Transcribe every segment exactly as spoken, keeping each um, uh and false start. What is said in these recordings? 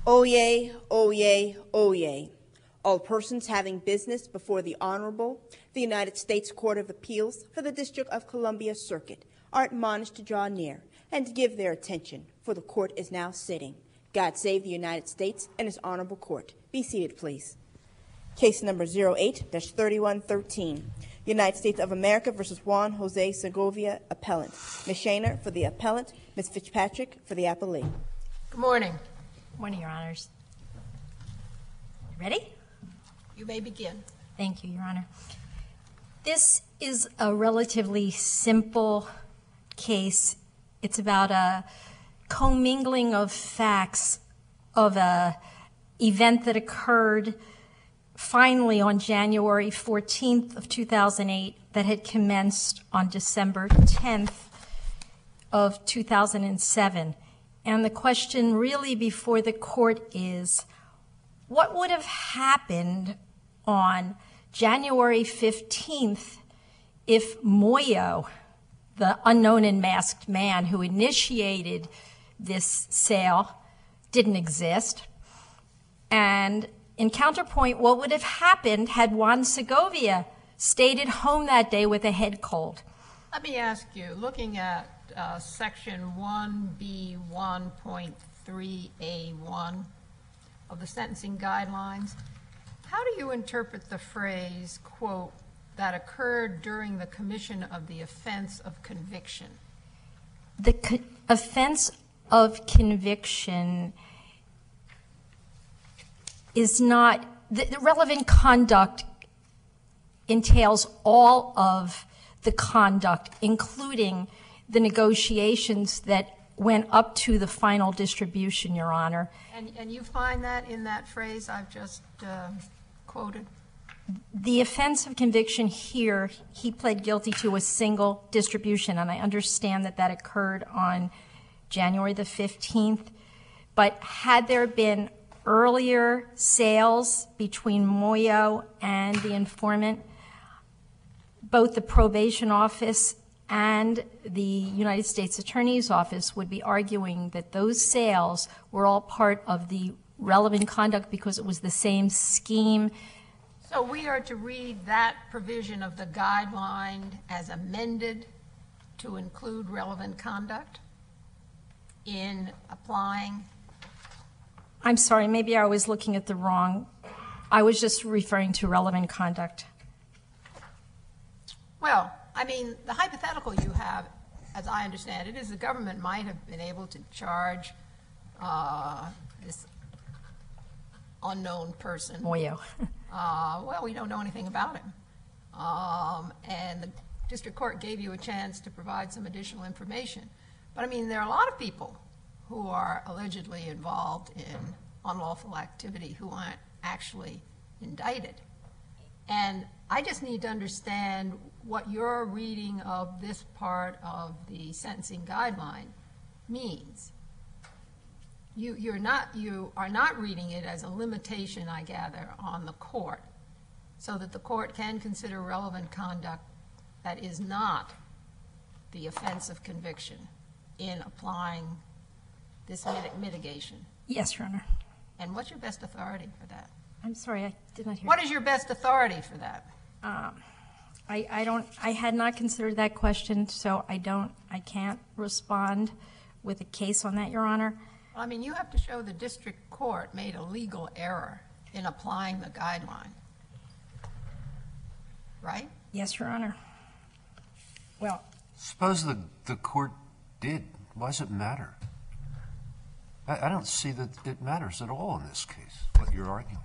Oyez, oyez, oyez. All persons having business before the Honorable, the United States Court of Appeals for the District of Columbia Circuit are admonished to draw near and to give their attention, for the court is now sitting. God save the United States and His Honorable Court. Be seated, please. Case number zero eight dash thirty-one thirteen, United States of America versus Juan Jose Segovia, appellant. Miz Shaner for the appellant, Miz Fitzpatrick for the appellee. Good morning. Good morning, Your Honors. Ready? You may begin. Thank you, Your Honor. This is a relatively simple case. It's about a commingling of facts of a event that occurred finally on January fourteenth of two thousand eight that had commenced on December tenth of two thousand seven. And the question really before the court is, what would have happened on January fifteenth if Moyo, the unknown and masked man who initiated this sale, didn't exist? And in counterpoint, what would have happened had Juan Segovia stayed at home that day with a head cold? Let me ask you, looking at uh, section one B one point three A one of the sentencing guidelines, how do you interpret the phrase, quote, that occurred during the commission of the offense of conviction? The co- offense of conviction is not, the, the relevant conduct entails all of the conduct, including the negotiations that went up to the final distribution, Your Honor. And, and you find that in that phrase I've just uh, quoted? The offense of conviction here, he pled guilty to a single distribution, and I understand that that occurred on January the fifteenth. But had there been earlier sales between Moyo and the informant, both the probation office and the United States Attorney's Office would be arguing that those sales were all part of the relevant conduct because it was the same scheme. So we are to read that provision of the guideline as amended to include relevant conduct in applying? I'm sorry, maybe I was looking at the wrong. I was just referring to relevant conduct. Well, I mean, the hypothetical you have, as I understand it, is the government might have been able to charge uh, this unknown person. Moyo. uh, well, we don't know anything about him. Um, and the district court gave you a chance to provide some additional information. But, I mean, there are a lot of people who are allegedly involved in unlawful activity who aren't actually indicted. And I just need to understand what your reading of this part of the sentencing guideline means. You, you're not, you are not reading it as a limitation, I gather, on the court, so that the court can consider relevant conduct that is not the offense of conviction in applying this mit- mitigation. Yes, Your Honor. And what's your best authority for that? I'm sorry, I did not hear. What is your best authority for that? Um, I, I don't. I had not considered that question, so I don't. I can't respond with a case on that, Your Honor. I mean, you have to show the district court made a legal error in applying the guideline, right? Yes, Your Honor. Well, suppose the the court did. Why does it matter? I, I don't see that it matters at all in this case, what you're arguing.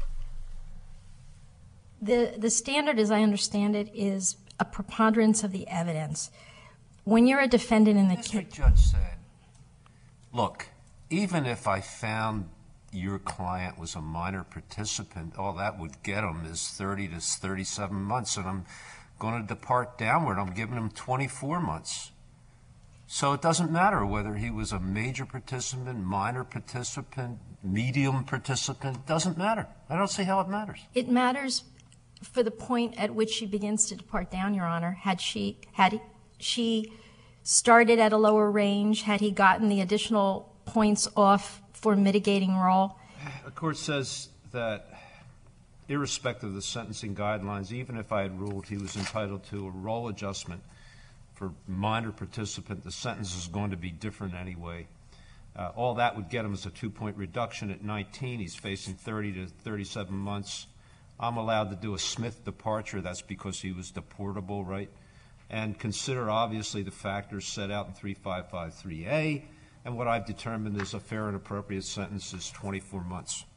The, the standard, as I understand it, is a preponderance of the evidence. When you're a defendant in the case... The district judge said, look, even if I found your client was a minor participant, all that would get him is thirty to thirty-seven months, and I'm going to depart downward. I'm giving him twenty-four months. So it doesn't matter whether he was a major participant, minor participant, medium participant. It doesn't matter. I don't see how it matters. It matters for the point at which she begins to depart down, Your Honor. Had she had she started at a lower range, had he gotten the additional points off for mitigating role? The court says that irrespective of the sentencing guidelines, even if I had ruled he was entitled to a role adjustment for minor participant, the sentence is going to be different anyway. Uh, all that would get him as a two-point reduction at nineteen. He's facing thirty to thirty-seven months. I'm allowed to do a Smith departure. That's because he was deportable, right? And consider, obviously, the factors set out in thirty-five fifty-three A, and what I've determined is a fair and appropriate sentence is twenty-four months.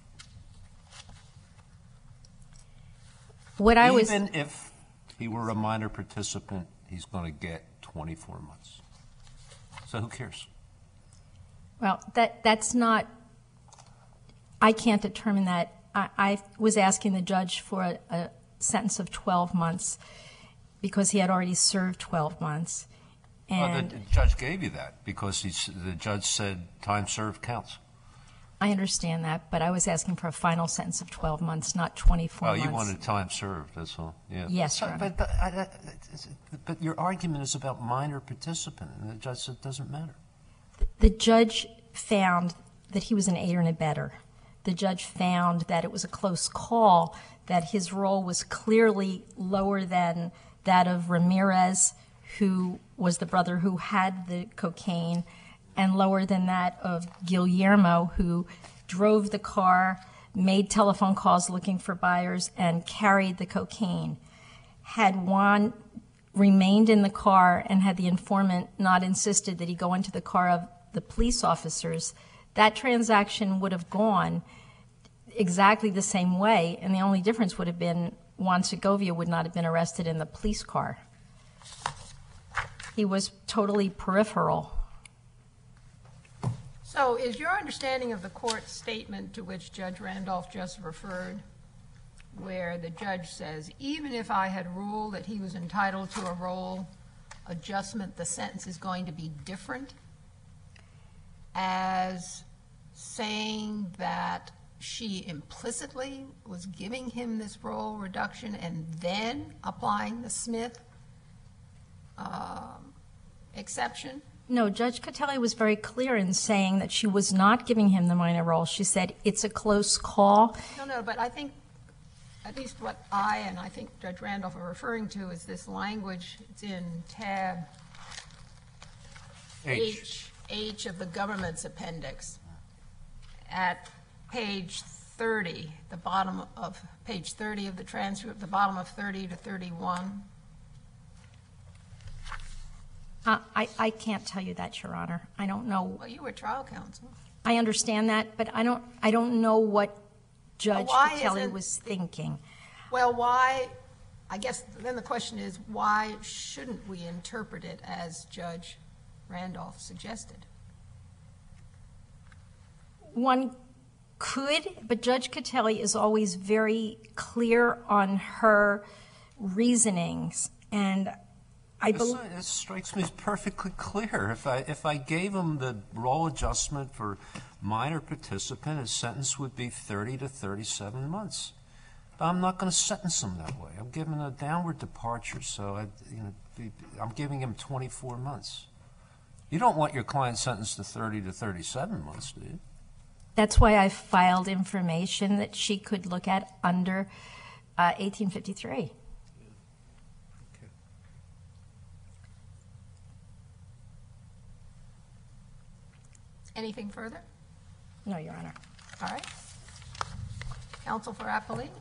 What I was Even if he were a minor participant, he's going to get twenty-four months. So who cares? Well, that that's not, I can't determine that. I, I was asking the judge for a, a sentence of twelve months because he had already served twelve months. Well, And the judge gave you that because he's, the judge said time served counts. I understand that, but I was asking for a final sentence of twelve months, not twenty-four Well, months. you wanted time served, that's all. Yeah. Yes, So, Your Honor. but, but, I- I- but your argument is about minor participant, and the judge said it doesn't matter. The judge found that he was an aider and abetter. The judge found that it was a close call, that his role was clearly lower than that of Ramirez, who was the brother who had the cocaine, and lower than that of Guillermo, who drove the car, made telephone calls looking for buyers, and carried the cocaine. Had Juan remained in the car and had the informant not insisted that he go into the car of the police officers, that transaction would have gone exactly the same way, and the only difference would have been Juan Segovia would not have been arrested in the police car. He was totally peripheral. So is your understanding of the court's statement to which Judge Randolph just referred, where the judge says, even if I had ruled that he was entitled to a role adjustment, the sentence is going to be different, as saying that she implicitly was giving him this role reduction and then applying the Smith um, exception? No, Judge Catelli was very clear in saying that she was not giving him the minor role. She said it's a close call. No, no, but I think, at least what I and I think Judge Randolph are referring to is this language. It's in tab H. H, H of the government's appendix. At page thirty, the bottom of page thirty of the transcript, the bottom of thirty to thirty-one. Uh, I, I can't tell you that, Your Honor. I don't know. Well, you were trial counsel. I understand that, but I don't I don't know what Judge why Catelli isn't- was thinking. Well, why, I guess then the question is, why shouldn't we interpret it as Judge Randolph suggested? One could, but Judge Catelli is always very clear on her reasonings, and I This, believe this strikes me as perfectly clear. If I if I gave him the role adjustment for minor participant, his sentence would be thirty to thirty-seven months. But I'm not going to sentence him that way. I'm giving a downward departure, so I, you know, be- I'm giving him twenty-four months. You don't want your client sentenced to thirty to thirty-seven months, do you? that's why I filed information that she could look at under uh, eighteen fifty-three. Anything further? No, Your Honor. All right. Counsel for appellee?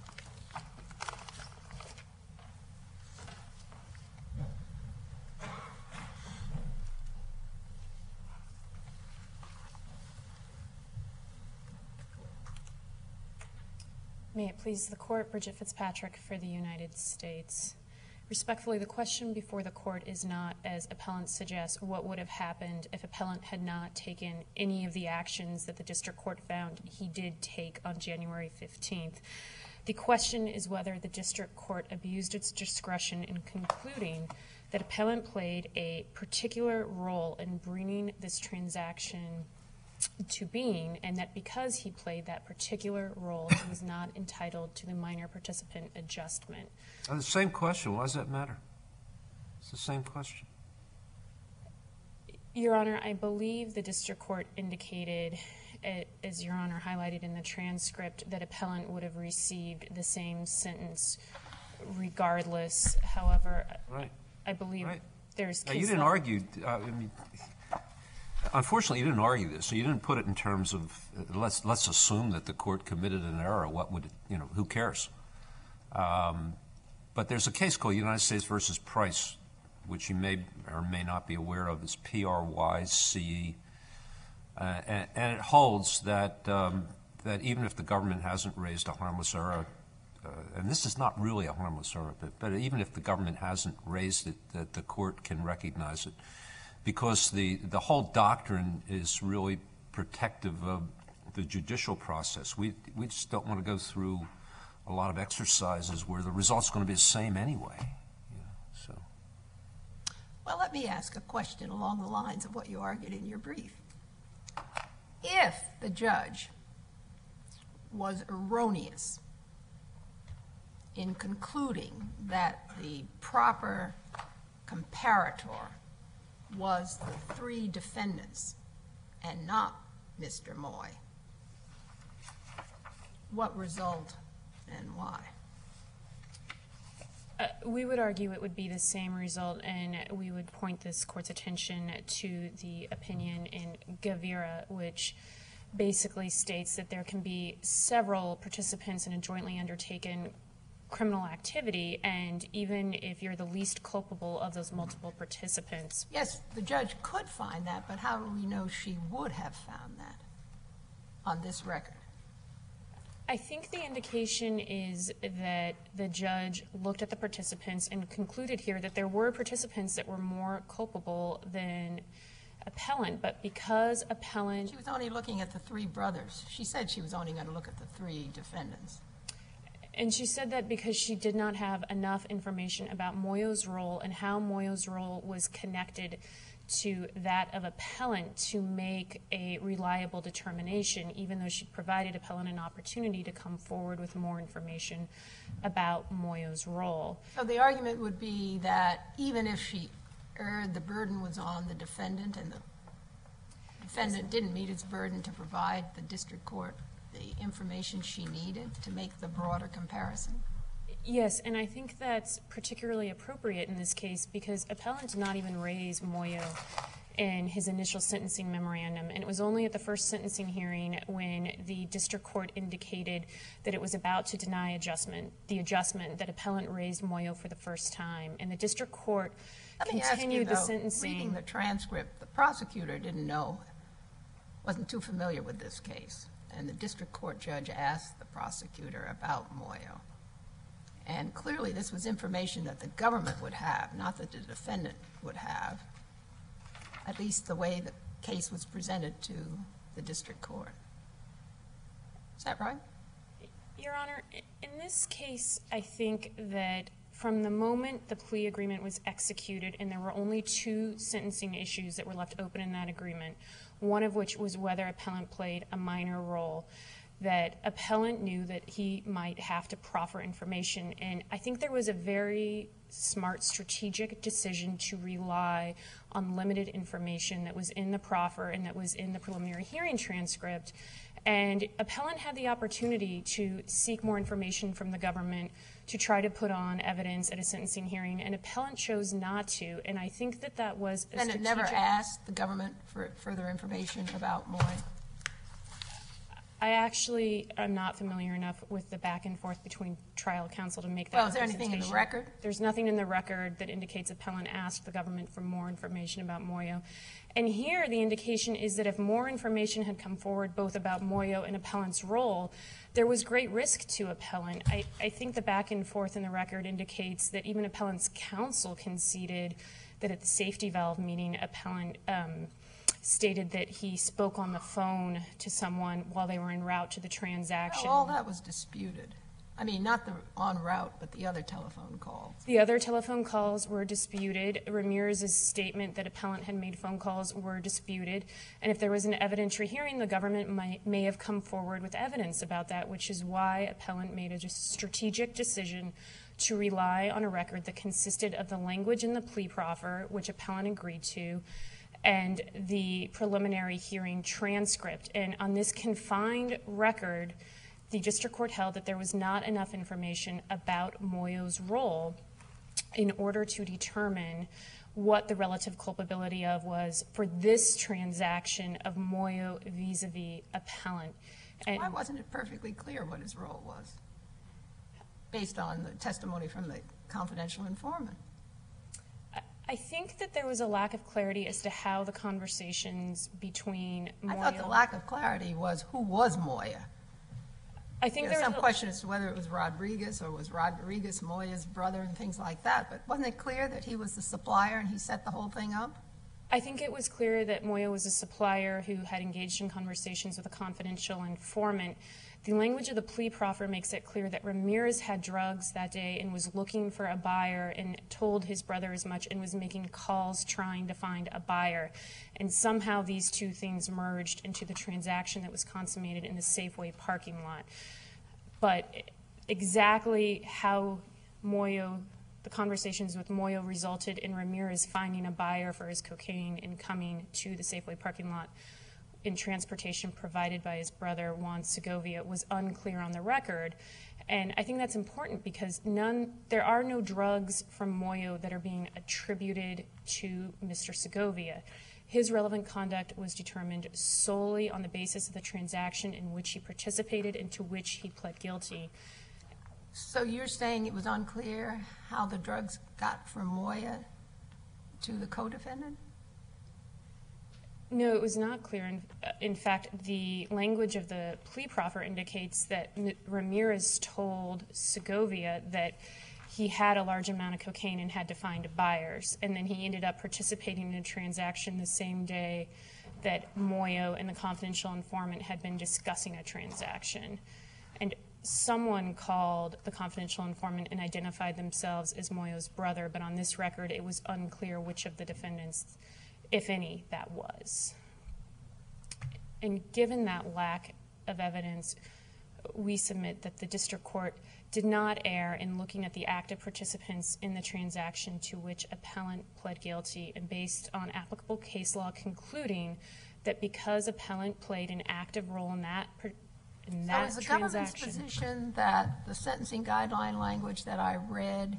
May it please the court, Bridget Fitzpatrick for the United States. Respectfully, the question before the court is not, as appellant suggests, what would have happened if appellant had not taken any of the actions that the district court found he did take on January fifteenth. The question is whether the district court abused its discretion in concluding that appellant played a particular role in bringing this transaction to being, and that because he played that particular role, he was not entitled to the minor participant adjustment. Uh, the same question. Why does that matter? It's the same question. Your Honor, I believe the district court indicated a- as Your Honor highlighted in the transcript, that appellant would have received the same sentence regardless. However, Right. I believe Right. there's Now, case you didn't law- argue, uh, I mean, unfortunately, you didn't argue this, so you didn't put it in terms of, uh, let's, let's assume that the court committed an error. What would, it, you know, who cares? Um, but there's a case called United States versus Price, which you may or may not be aware of. It's P R Y C E. Uh, and, and it holds that, um, that even if the government hasn't raised a harmless error, uh, and this is not really a harmless error, but, but even if the government hasn't raised it, that the court can recognize it, because the, the whole doctrine is really protective of the judicial process. We, we just don't want to go through a lot of exercises where the result's going to be the same anyway. You know, so. Well, let me ask a question along the lines of what you argued in your brief. If the judge was erroneous in concluding that the proper comparator was the three defendants and not Mister Moy, what result and why? Uh, we would argue it would be the same result, and we would point this court's attention to the opinion in Gavira, which basically states that there can be several participants in a jointly undertaken criminal activity, and even if you're the least culpable of those multiple participants. Yes, the judge could find that, but how do we know she would have found that on this record? I think the indication is that the judge looked at the participants and concluded here that there were participants that were more culpable than appellant, but because appellant... She was only looking at the three brothers. She said she was only going to look at the three defendants. And she said that because she did not have enough information about Moyo's role and how Moyo's role was connected to that of appellant to make a reliable determination, even though she provided appellant an opportunity to come forward with more information about Moyo's role. So the argument would be that even if she erred, the burden was on the defendant, and the defendant didn't meet its burden to provide the district court the information she needed to make the broader comparison? Yes, and I think that's particularly appropriate in this case because appellant did not even raise Moyo in his initial sentencing memorandum, and it was only at the first sentencing hearing when the district court indicated that it was about to deny adjustment, the adjustment that appellant raised Moyo for the first time, and the district court Let me continued ask you, the though, sentencing. Reading the transcript, the prosecutor didn't know, wasn't too familiar with this case, and the district court judge asked the prosecutor about Moyo. And clearly this was information that the government would have, not that the defendant would have, at least the way the case was presented to the district court. Is that right? Your Honor, in this case, I think that from the moment the plea agreement was executed, and there were only two sentencing issues that were left open in that agreement, one of which was whether appellant played a minor role, that appellant knew that he might have to proffer information. And I think there was a very smart strategic decision to rely on limited information that was in the proffer and that was in the preliminary hearing transcript. And appellant had the opportunity to seek more information from the government to try to put on evidence at a sentencing hearing, and appellant chose not to. And I think that that was a And it strategic... never asked the government for further information about Moy? I actually am not familiar enough with the back and forth between trial counsel to make that Well, is there anything in the representation. record? There's nothing in the record that indicates appellant asked the government for more information about Moyo. And here the indication is that if more information had come forward both about Moyo and appellant's role, there was great risk to appellant. I, I think the back and forth in the record indicates that even appellant's counsel conceded that at the safety valve meeting, appellant um, stated that he spoke on the phone to someone while they were en route to the transaction. Well, all that was disputed. I mean, not the en route, but the other telephone calls. The other telephone calls were disputed. Ramirez's statement that appellant had made phone calls were disputed. And if there was an evidentiary hearing, the government might, may have come forward with evidence about that, which is why appellant made a strategic decision to rely on a record that consisted of the language in the plea proffer, which appellant agreed to, and the preliminary hearing transcript. And on this confined record, the district court held that there was not enough information about Moyo's role in order to determine what the relative culpability of was for this transaction of Moyo vis-a-vis appellant. And why wasn't it perfectly clear what his role was, based on the testimony from the confidential informant? I think that there was a lack of clarity as to how the conversations between Moyo... I thought the lack of clarity was who was Moya. I think There's there some was a, question as to whether it was Rodriguez or was Rodriguez Moya's brother and things like that, but wasn't it clear that he was the supplier and he set the whole thing up? I think it was clear that Moyo was a supplier who had engaged in conversations with a confidential informant. The language of the plea proffer makes it clear that Ramirez had drugs that day and was looking for a buyer and told his brother as much and was making calls trying to find a buyer. And somehow these two things merged into the transaction that was consummated in the Safeway parking lot. But exactly how Moyo, the conversations with Moyo resulted in Ramirez finding a buyer for his cocaine and coming to the Safeway parking lot in transportation provided by his brother, Juan Segovia, was unclear on the record. And I think that's important because none, there are no drugs from Moyo that are being attributed to Mister Segovia. His relevant conduct was determined solely on the basis of the transaction in which he participated and to which he pled guilty. So you're saying it was unclear how the drugs got from Moya to the co-defendant? No, it was not clear. In, in fact, the language of the plea proffer indicates that M- Ramirez told Segovia that he had a large amount of cocaine and had to find buyers. And then he ended up participating in a transaction the same day that Moyo and the confidential informant had been discussing a transaction. And someone called the confidential informant and identified themselves as Moyo's brother, but on this record it was unclear which of the defendants, if any, that was. And given that lack of evidence, we submit that the district court did not err in looking at the active participants in the transaction to which appellant pled guilty, and based on applicable case law concluding that because appellant played an active role in that in that so is the government's transaction. position that the sentencing guideline language that I read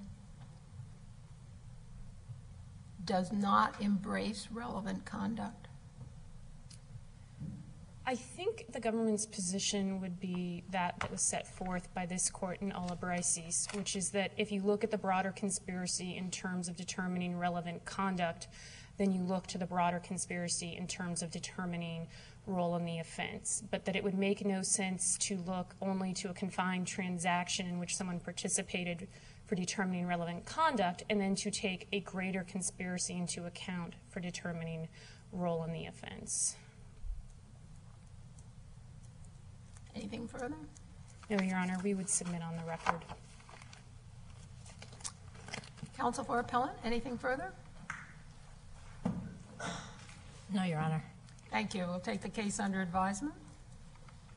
does not embrace relevant conduct? I think the government's position would be that that was set forth by this court in Olabrices, which is that if you look at the broader conspiracy in terms of determining relevant conduct, then you look to the broader conspiracy in terms of determining role in the offense, but that it would make no sense to look only to a confined transaction in which someone participated for determining relevant conduct and then to take a greater conspiracy into account for determining role in the offense. Anything further? No, Your Honor, we would submit on the record. Counsel for appellant, anything further? No, Your Honor. Thank you. We'll take the case under advisement.